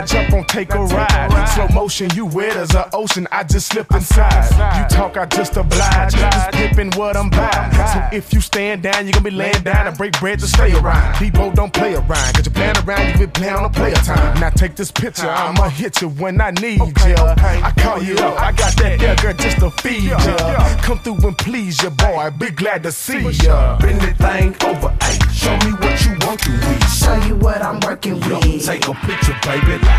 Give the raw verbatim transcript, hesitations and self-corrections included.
Jump on, take a ride. Slow motion, you wet as an ocean. I just slip inside. You talk, I just oblige. Just pippin' what I'm buying. So if you stand down, you gonna be laying down and break bread to stay around. People don't play around, cause you playing around, you be playing on a player time. Now take this picture, I'ma hit you when I need ya. I call you up, I got that there girl just to feed ya. Come through and please ya, boy, be glad to see ya. Bend that thing over, ayy. Show me what you want to read. Show you what I'm working with. Yo, take a picture, baby.